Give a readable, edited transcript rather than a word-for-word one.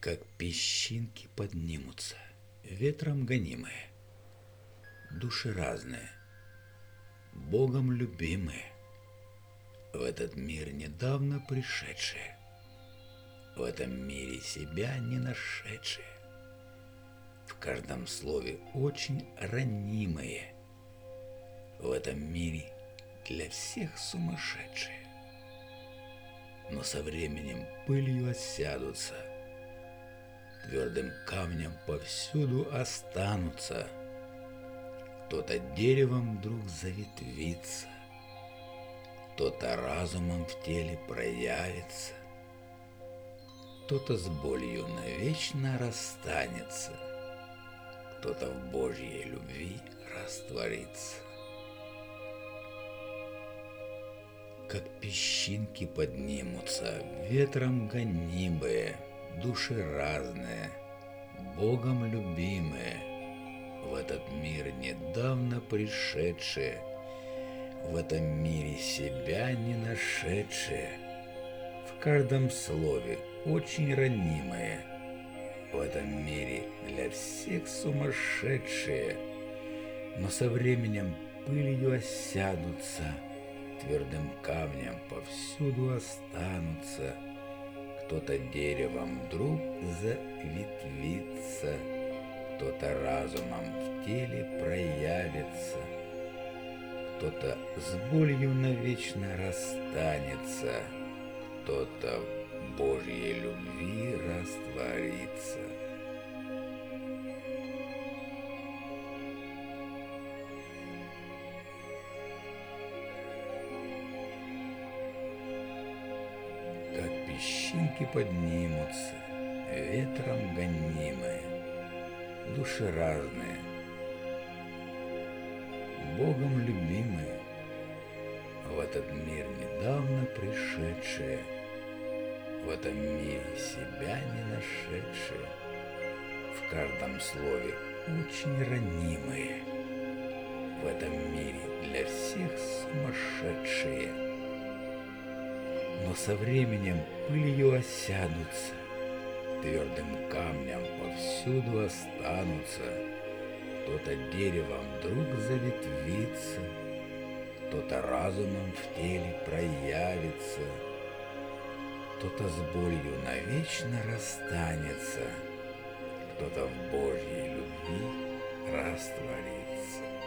Как песчинки поднимутся, ветром гонимые, души разные, Богом любимые, в этот мир недавно пришедшие, в этом мире себя не нашедшие, в каждом слове очень ранимые, в этом мире для всех сумасшедшие. Но со временем пылью осядутся, твердым камнем повсюду останутся. Кто-то деревом вдруг заветвится, кто-то разумом в теле проявится, кто-то с болью навечно расстанется, кто-то в Божьей любви растворится. Как песчинки поднимутся, ветром гонимые, души разные, Богом любимые, в этот мир недавно пришедшие, в этом мире себя не нашедшие, в каждом слове очень ранимые, в этом мире для всех сумасшедшие, но со временем пылью осядутся, твердым камнем повсюду останутся, кто-то деревом вдруг заветвится, кто-то разумом в теле проявится, кто-то с болью навечно расстанется, кто-то в Божьей любви растворится. Как песчинки поднимутся, ветром гонимые, души разные, Богом любимые, в этот мир недавно пришедшие, в этом мире себя не нашедшие, в каждом слове очень ранимые, в этом мире для всех сумасшедшие, но со временем пылью осядутся, твердым камнем повсюду останутся, кто-то деревом вдруг заветвится, кто-то разумом в теле проявится, кто-то с болью навечно расстанется, кто-то в Божьей любви растворится.